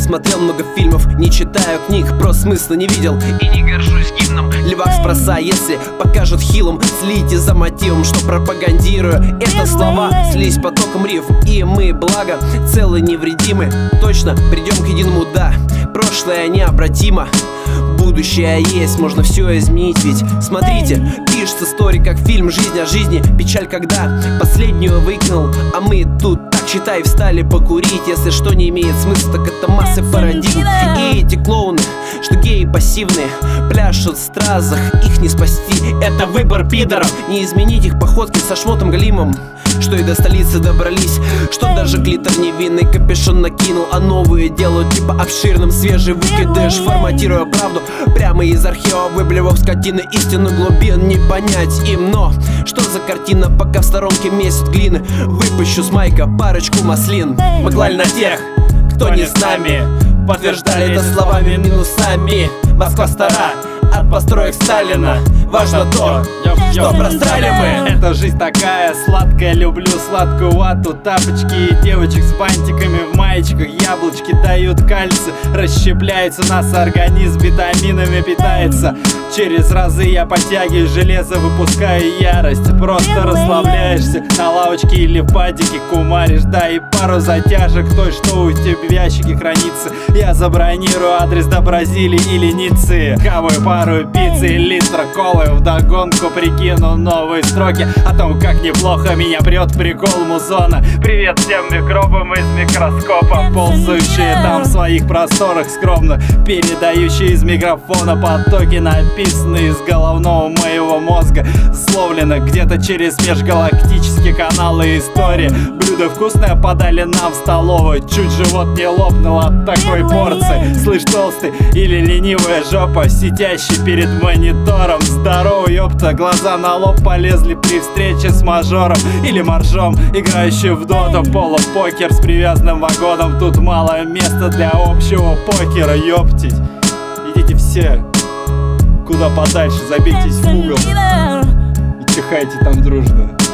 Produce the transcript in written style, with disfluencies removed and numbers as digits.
смотрел много фильмов, не читаю книг, просто смысла не видел и не горжусь гимном. Левак спроса, если покажут хилом, слите за мотивом, что пропагандирую. Это слова слились потоком рифм, и мы, благо, целы невредимы. Точно придем к единому, да, прошлое необратимо. Будущее есть, можно все изменить, ведь смотрите, пишется стори как фильм «Жизнь о жизни». Печаль, когда последнюю выкинул, а мы тут так, считай, встали покурить. Если что не имеет смысла, так это масса парадигм. И эти клоуны, что геи пассивные, пляшут в стразах, их не спасти. Это выбор пидоров, не изменить их походки со шмотом галимом. Что и до столицы добрались, что даже глиттер невинный капюшон накинул, а новые делают типа обширным. Свежий выкидыш, форматируя правду прямо из архива, выблевав скотины истину глубин не понять им. Но что за картина, пока в сторонке месяц глины, выпущу с майка парочку маслин. Мы клали на тех, кто не с нами, подтверждали это словами минусами. Москва стара от построек Сталина, важно то, что просрали мы. Эта жизнь такая сладкая, люблю сладкую вату. Тапочки и девочек с бантиками в маечках. Яблочки дают кальций, расщепляется нас организм, витаминами питается. Через разы я подтягиваю железо, выпускаю ярость. Просто расслабляешься на лавочке или в падике, кумаришь, да, и пару затяжек той, что у тебя в ящике хранится. Я забронирую адрес до Бразилии или Ниццы, хаваю пару пиццы и литра колы, вдогонку прикину новые строки о том, как неплохо меня прет прикол музона. Привет всем микробам из микроскопа, ползающие там в своих просторах скромно, передающие из микрофона потоки, написанные из головного моего мозга, словлено где-то через межгалактические каналы истории. Блюдо вкусное подали нам в столовую, чуть живот не лопнул от такой порции. Слышь, толстый или ленивая жопа, сидящий перед монитором, здорово, ёпта, глаза на лоб полезли при встрече с мажором или моржом, играющий в доту, полупокер с привязанным вагоном. Тут мало места для общего покера, ёптить. Идите все куда подальше, забейтесь в угол и чихайте там дружно.